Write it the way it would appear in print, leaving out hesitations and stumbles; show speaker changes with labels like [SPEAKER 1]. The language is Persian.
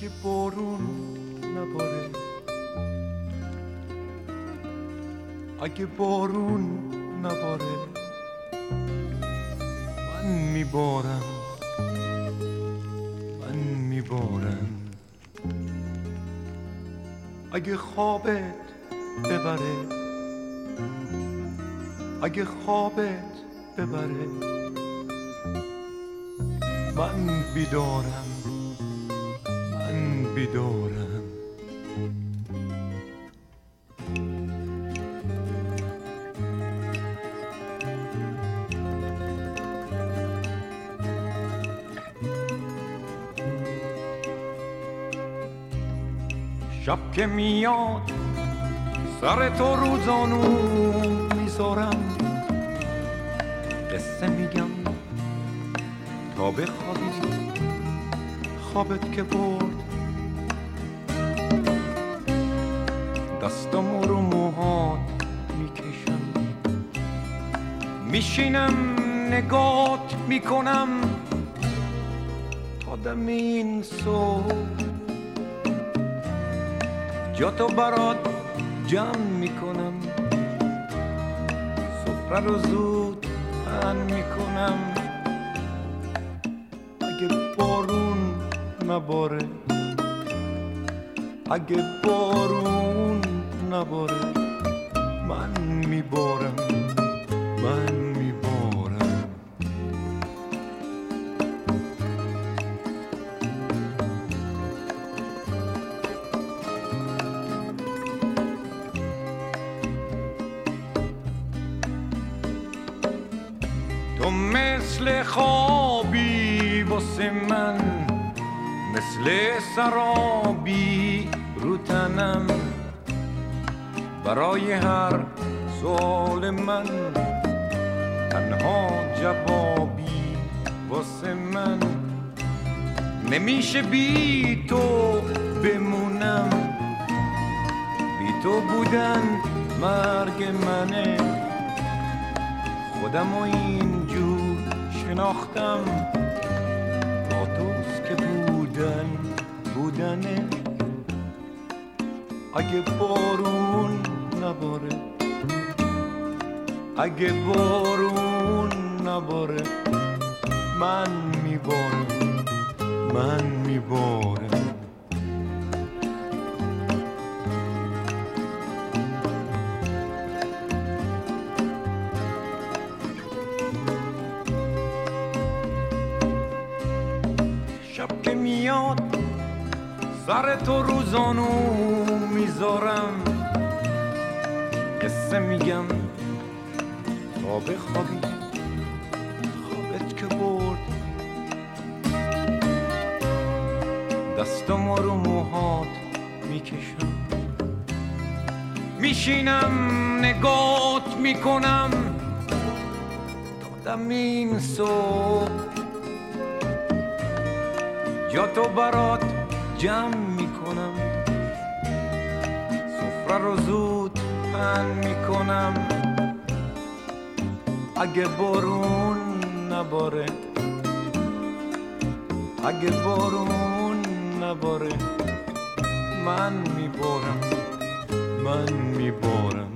[SPEAKER 1] اگه بارون نباره، اگه بارون نباره، من میبارم، من میبارم. اگه خوابت ببره، اگه خوابت ببره، من بیدارم، من بیدارم. شب که میاد سر تو روزانو میذارم، قصه میگم تا بخوابی، خوابت که برد دستامو رو موهات میکشم، میشینم نگات میکنم تا دم این صبح، جا تو برات جمع میکنم، سفره رو زود پهن میکنم. اگه بارون نباره، اگه بارون نباره، من میبارم، من میبارم. تو مثل خوابی واسه من، مثل سرابی رو تنم، برای هر سوال من تنها جوابی واسه من. نمیشه بی تو بمونم، بی تو بودن مرگ منه، خودم و اینجور شناختم، با توست که بودن بودنه. اگه بارون نباره، اگه بارون نباره، من میبارم، من میبارم. شب که میاد سر تو روزانو میذارم، قصه میگم تا بخوابی، خوابت که برد دستم رو موهات میکشم، میشینم نگات میکنم تا دم این صبح، جا تو برات جمع میکنم، سفره رو زود پهن میکنم. اگه بارون نباره، اگه بارون نباره، من میبارم، من میبارم.